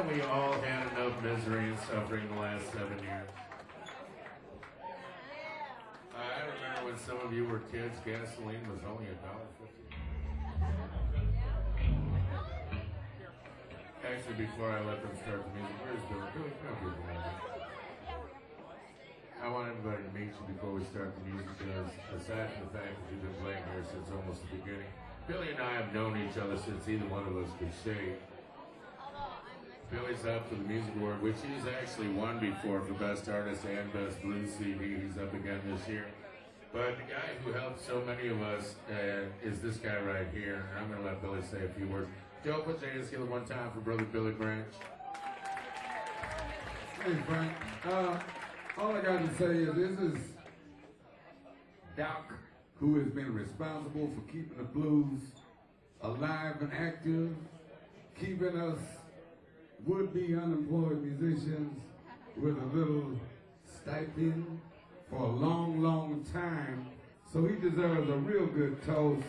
Haven't we all had enough misery and suffering the last 7 years? I remember when some of you were kids, gasoline was only $1.50. Actually, before I let them start the music, where's Billy? Billy, come here for a moment. I want everybody to meet you before we start the music because aside from the fact that you've been playing here since almost the beginning, Billy and I have known each other since either one of us could shake. Billy's up for the Music Award, which he's actually won before for Best Artist and Best Blues CD. He's up again this year. But the guy who helped so many of us is this guy right here. And I'm going to let Billy say a few words. Joe, put your hands together one time for Brother Billy Branch. Hey, Frank. All I got to say is this is Doc, who has been responsible for keeping the blues alive and active, keeping us would-be unemployed musicians with a little stipend for a long, long time. So he deserves a real good toast.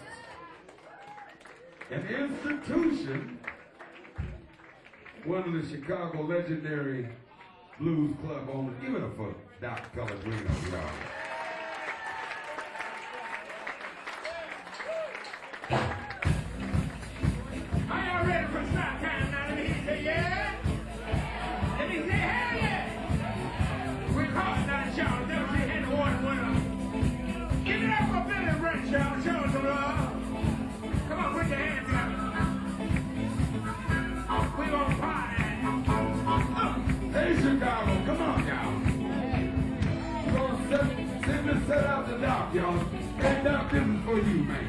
An institution, one of the Chicago legendary blues club owners. Give it up for Doc Pellegrino, y'all. Are y'all ready for start time now? Let me hear you say yeah. Let me say hell yeah. We're calling down y'all. Never see hand the water winner. Give it up for Billy Branch, y'all. Show us some love. Come on, put your hands up. We gonna party. Hey, Chicago, come on, y'all. We're gonna send this set out to Doc, y'all. Hey, Doc, this is for you, man.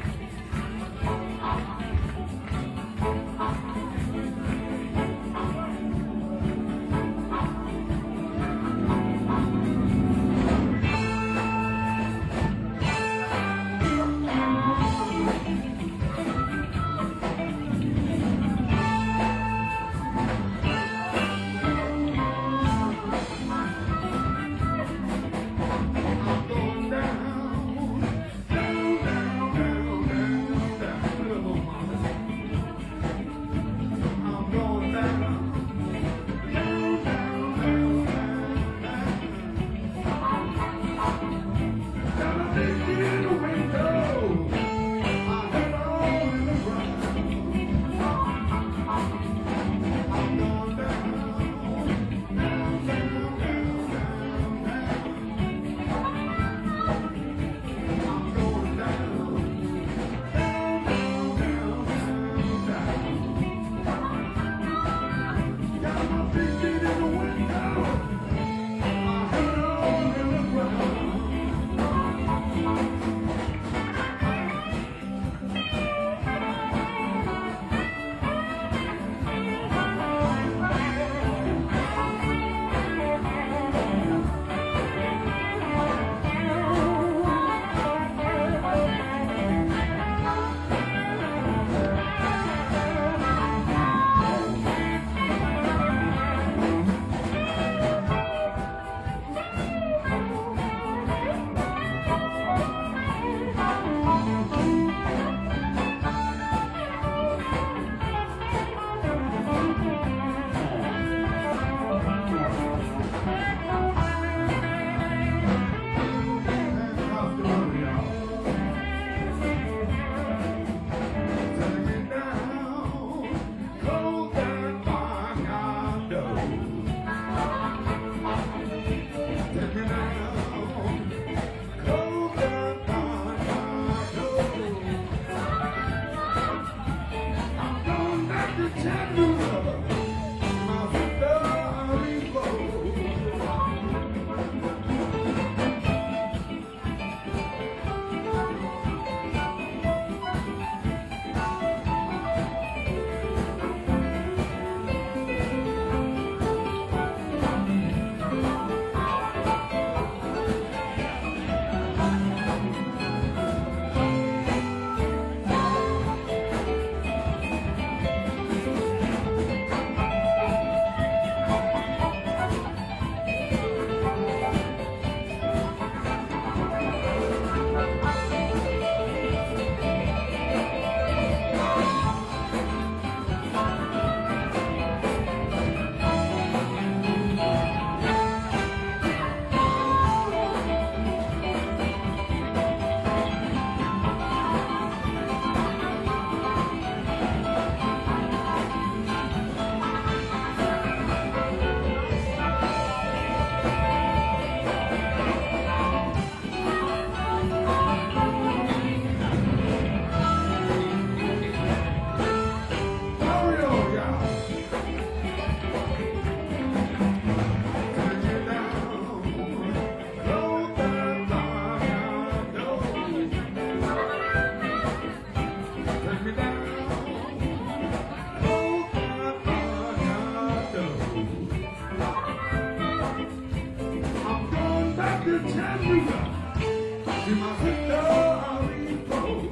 to Chattanooga. See my victory road.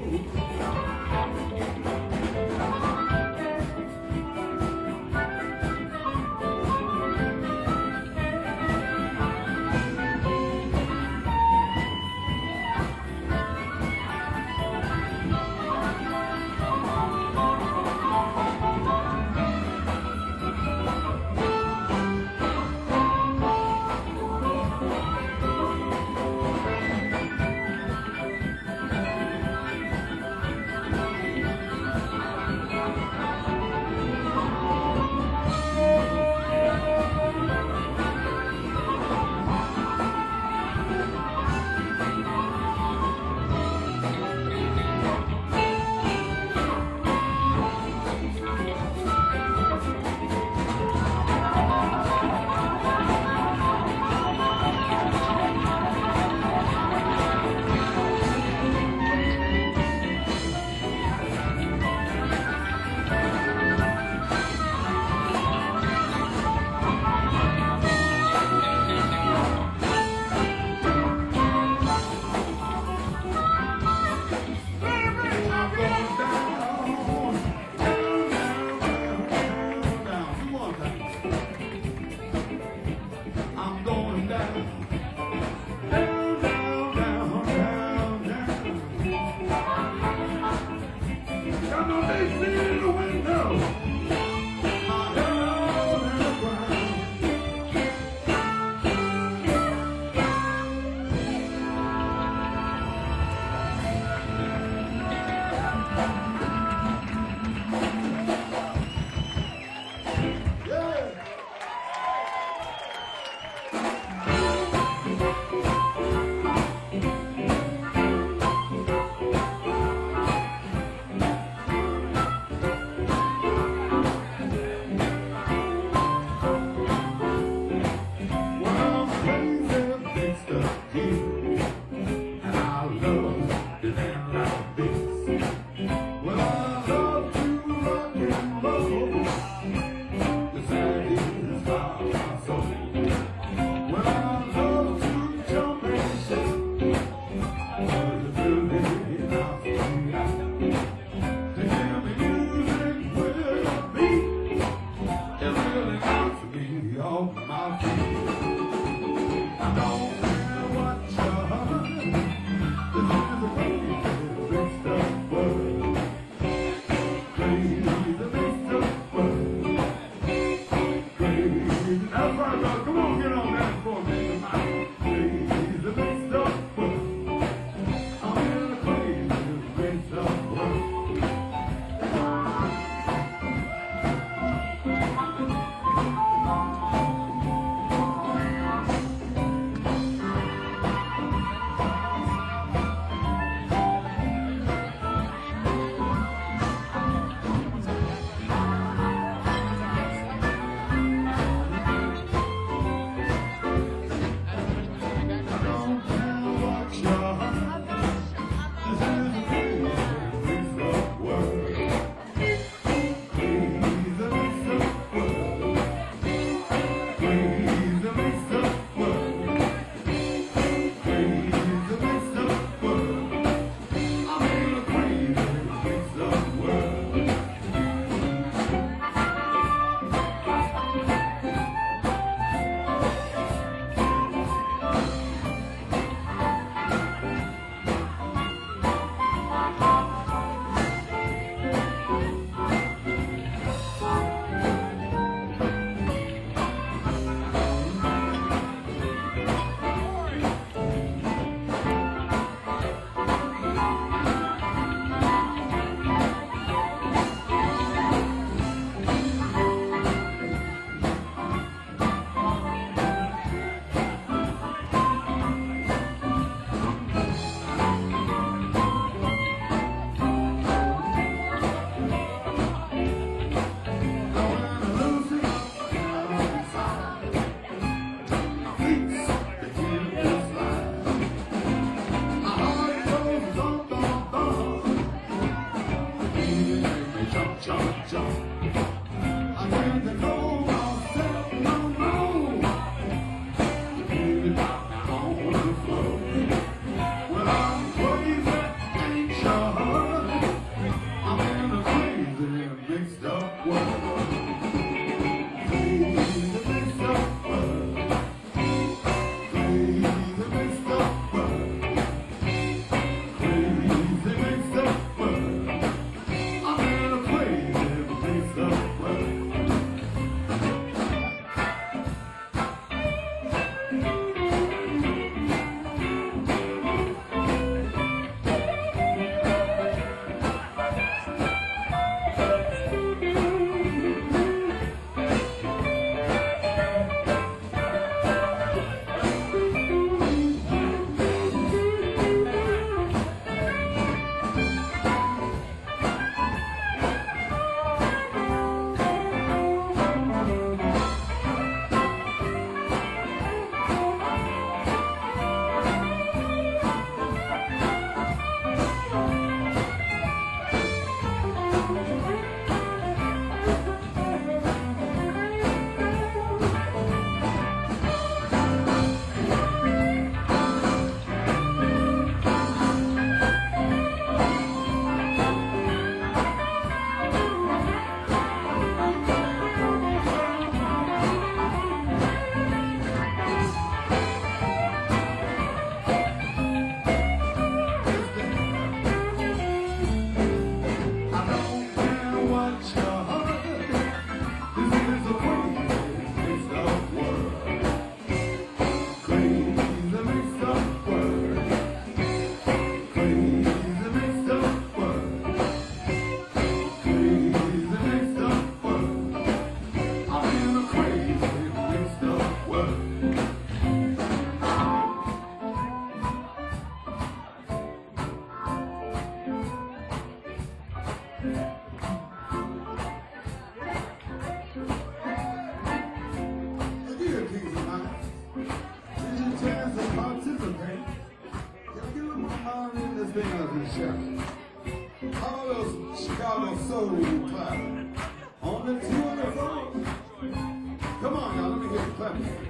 thing out of the show. All those Chicago soul clapping. On the 2 on the phone. Come on now, let me hear you clapping.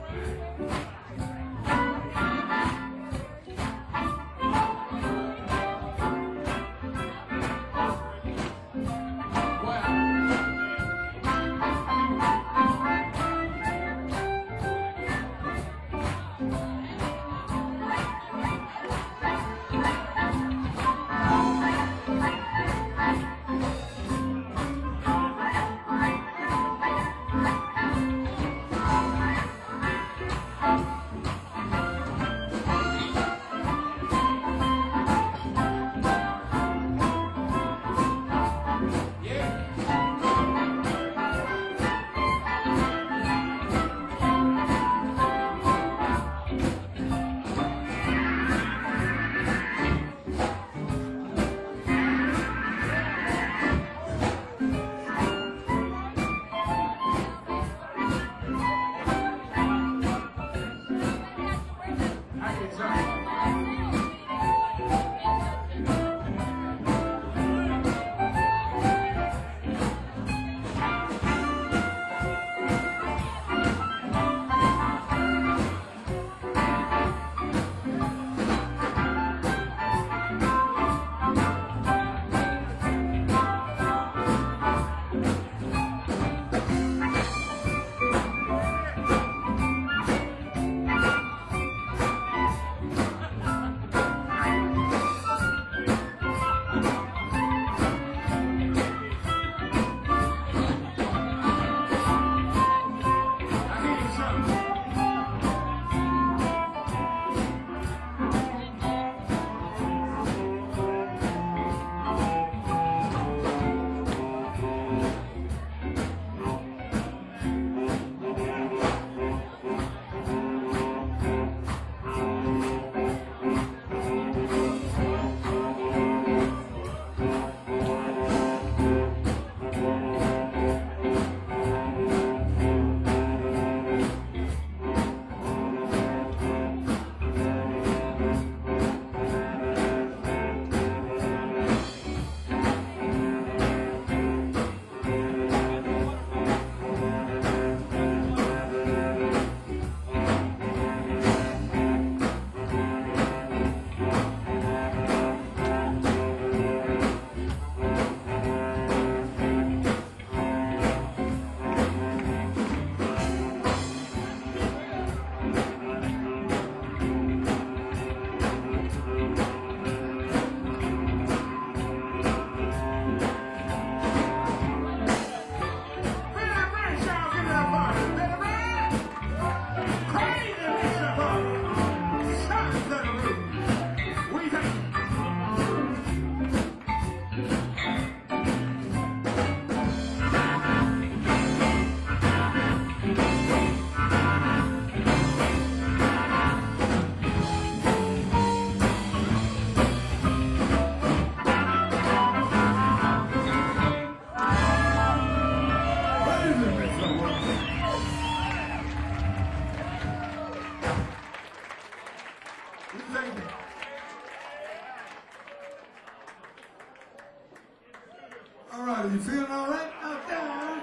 All right, are you feeling all right out there?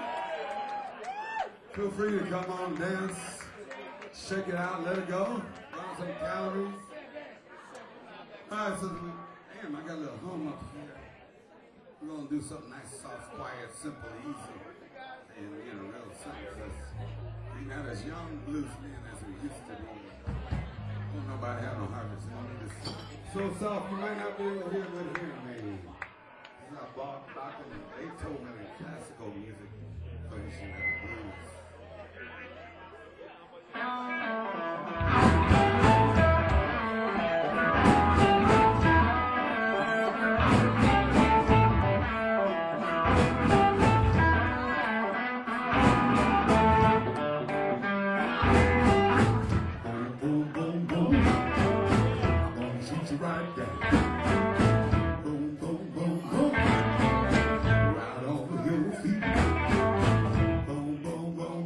Feel free to come on, dance, shake it out, let it go, burn some calories. All right, so damn, I got a little home up here. We're gonna do something nice, soft, quiet, simple, easy, and real simple. We're not as young bluesmen as we used to be. Don't nobody have no heart. It's so soft you might not be able to hear what hearing me. It's not Bach, and Beethoven and classical music, but you should have blues. Boom, boom, boom.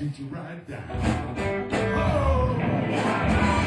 treat you right down. Oh.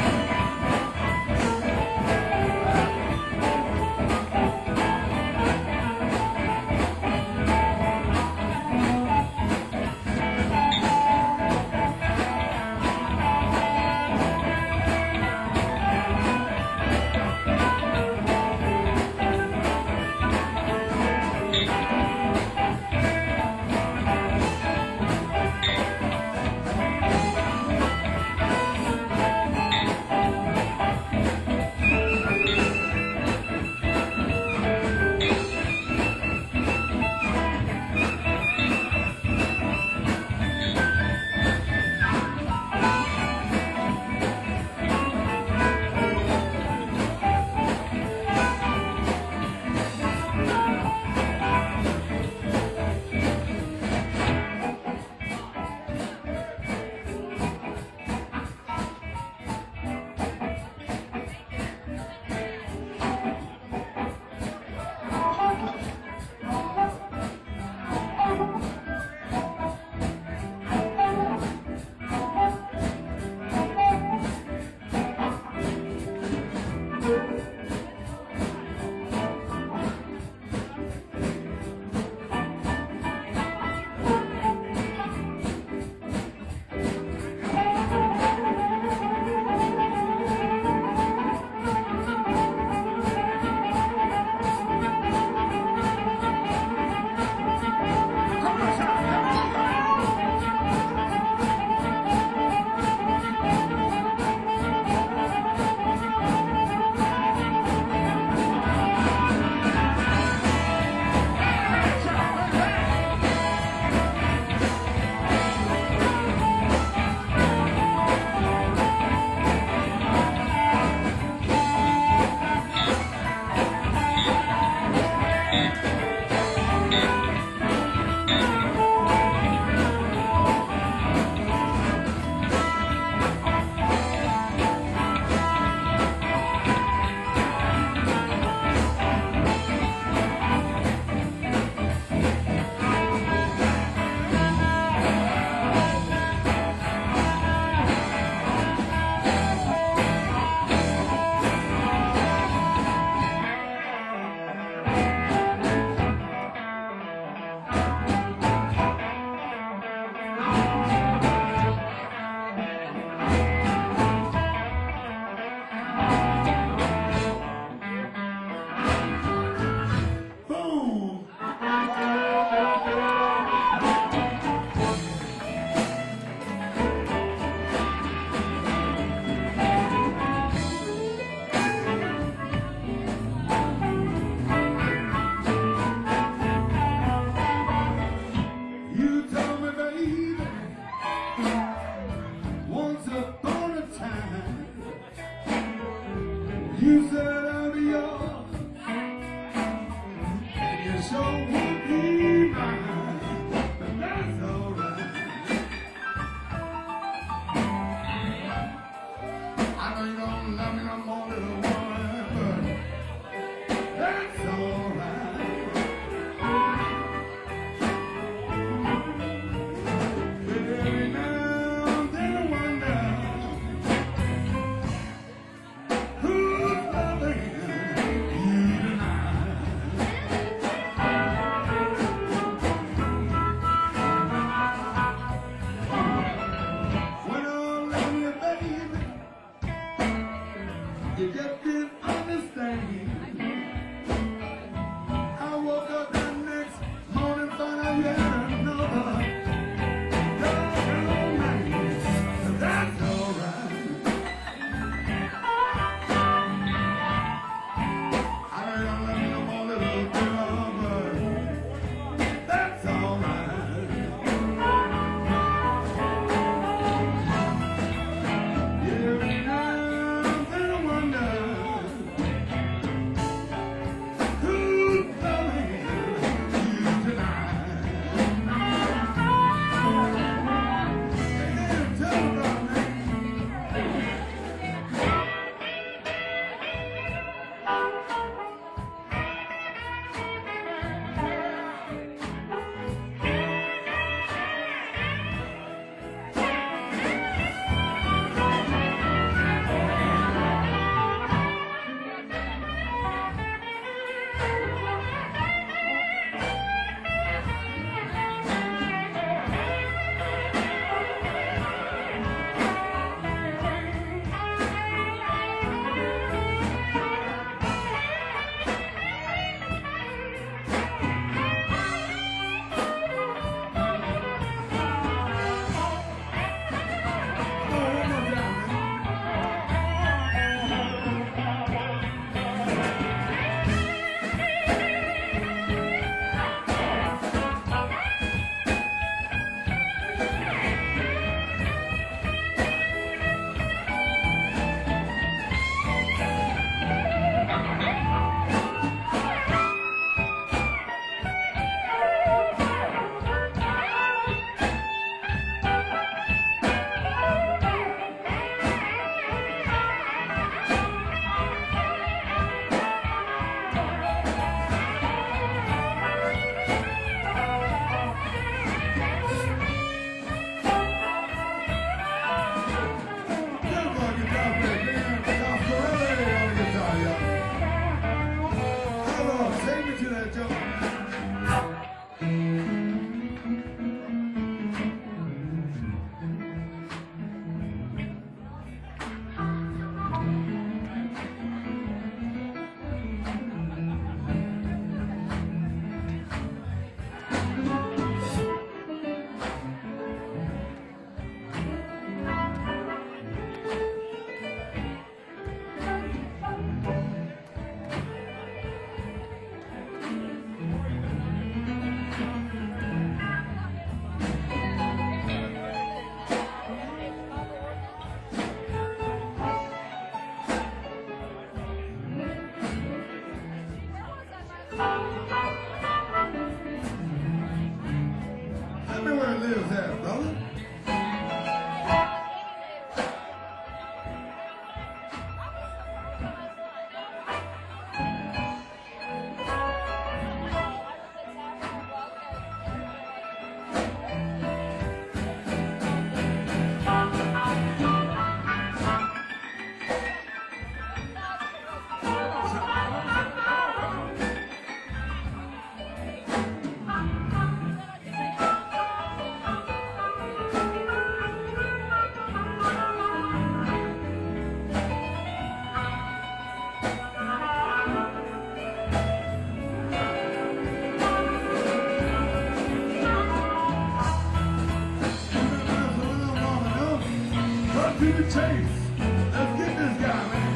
to the chase. Let's get this guy, man.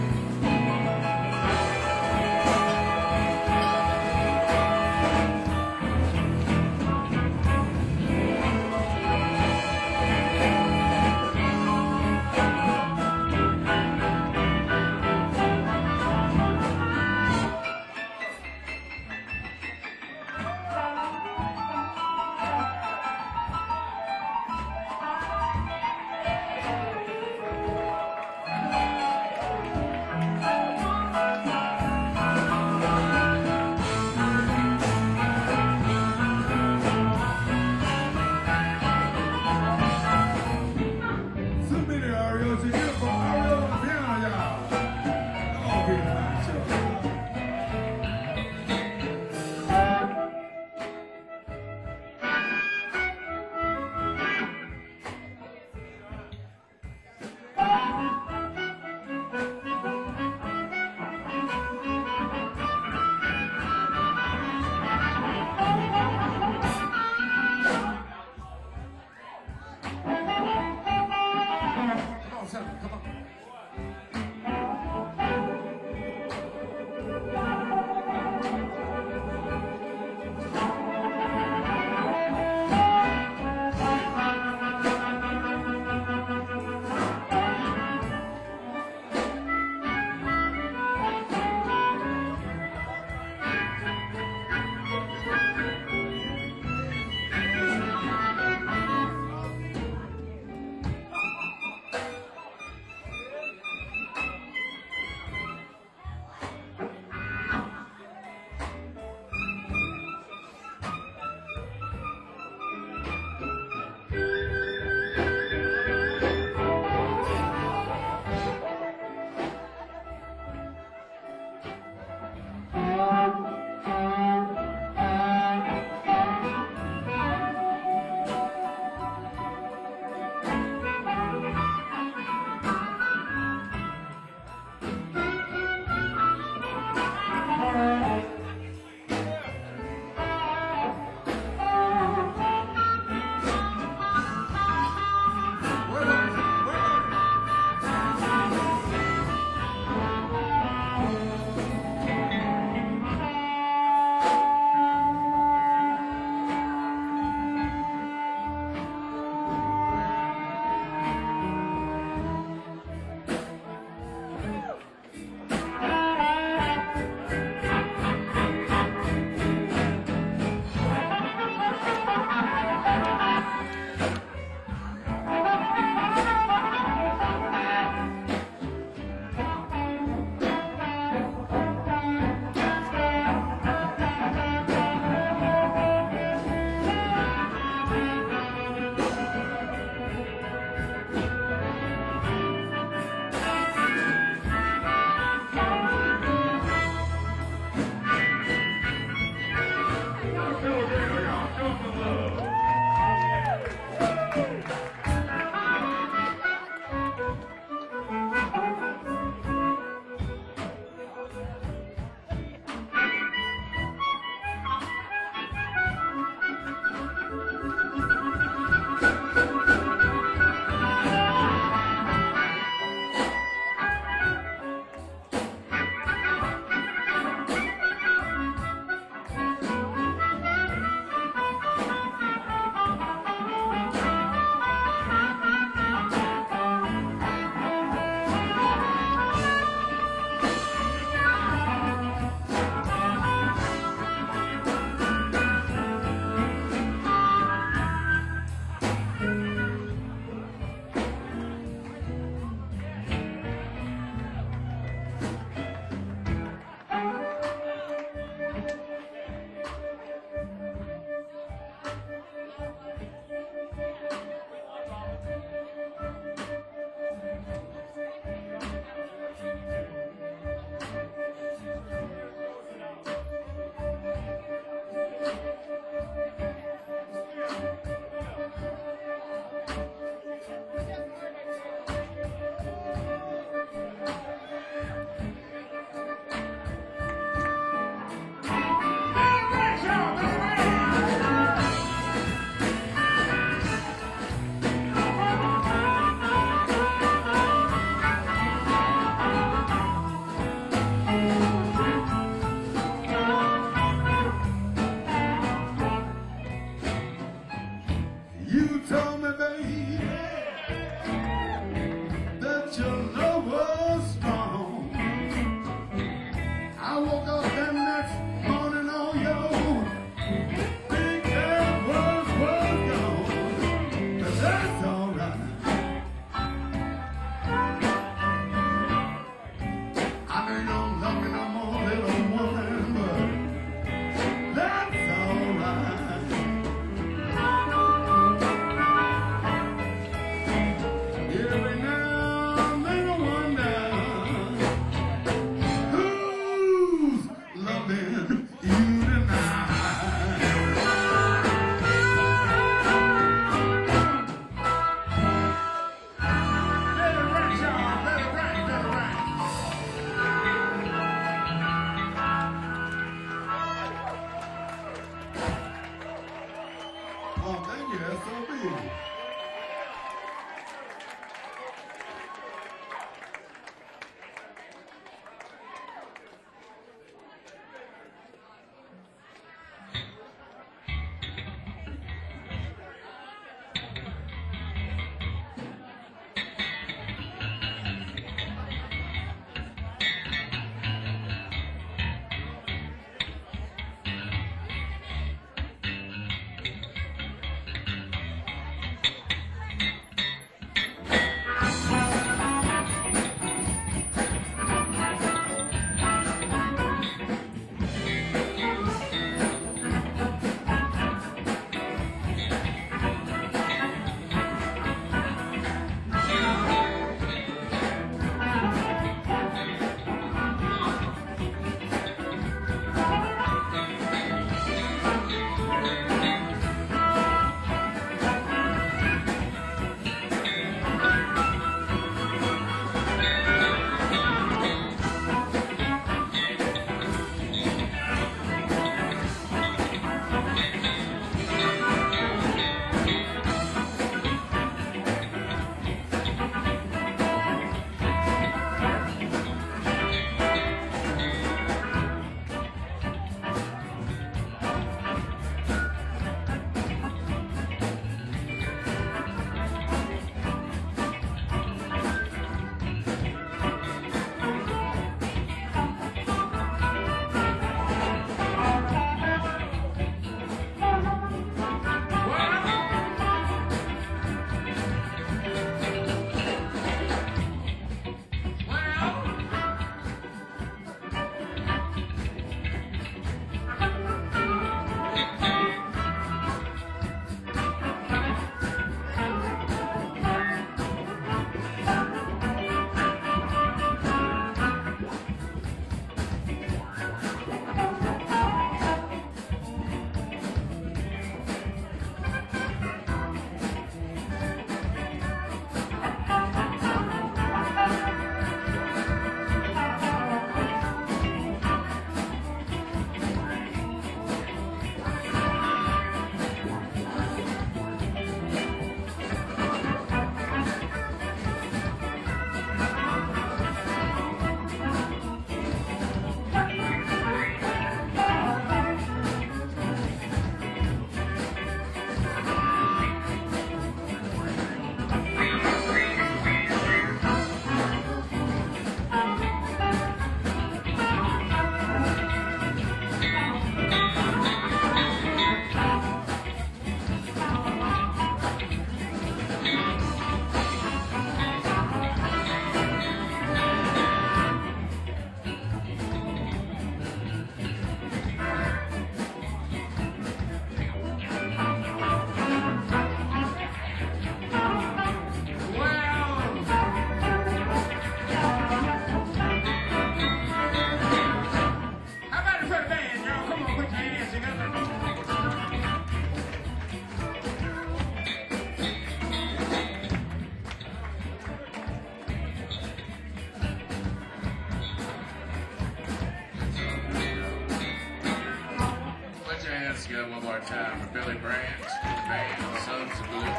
Billy Branch, band Sons of Blue.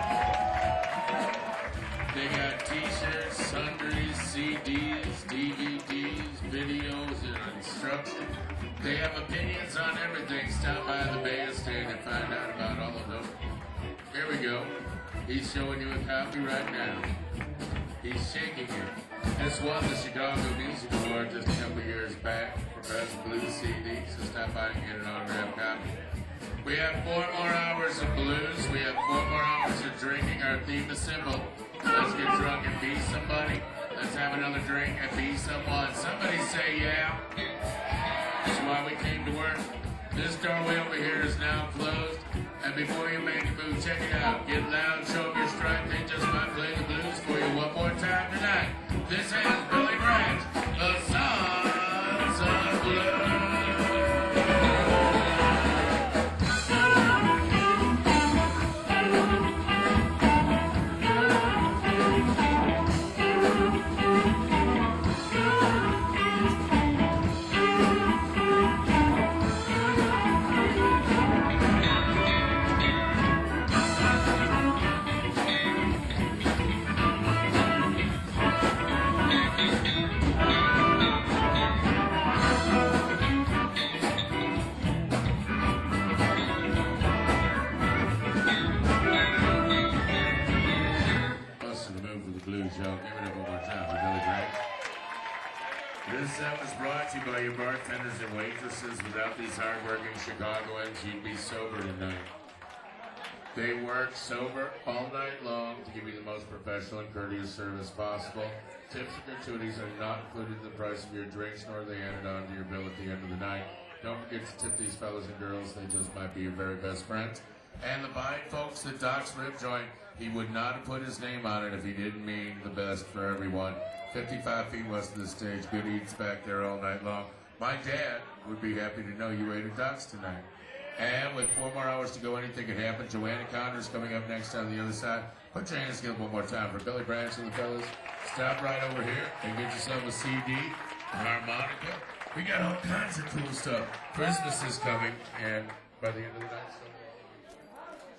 They got t-shirts, sundries, CDs, DVDs, videos, and instruction. They have opinions on everything. Stop by the bandstand and find out about all of them. Here we go. He's showing you a copy right now. He's shaking it. This won the Chicago Music Award just a couple years back for Best Blues CD, so stop by and get an autographed copy. We have 4 more hours of blues. We have 4 more hours of drinking. Our theme is simple. Let's get drunk and be somebody. Let's have another drink and be someone. Somebody say yeah. That's why we came to work. This doorway over here is now closed. And before you make a move, check it out. Get loud, show them your strength. They just might play the blues for you one more time tonight. This is Billy Branch, the Sons of Blue. This set was brought to you by your bartenders and waitresses. Without these hard-working Chicagoans, you'd be sober tonight. They work sober all night long to give you the most professional and courteous service possible. Tips and gratuities are not included in the price of your drinks, nor are they added on to your bill at the end of the night. Don't forget to tip these fellas and girls. They just might be your very best friends. And the fine folks at Doc's Rib Joint, he would not have put his name on it if he didn't mean the best for everyone. 55 feet west of the stage, good eats back there all night long. My dad would be happy to know you ate at Doc's tonight. And with 4 more hours to go, anything can happen. Joanna Connor's coming up next on the other side. Put your hands together one more time for Billy Branch and the fellas. Stop right over here and get yourself a CD, a harmonica. We got all kinds of cool stuff. Christmas is coming, and by the end of the night,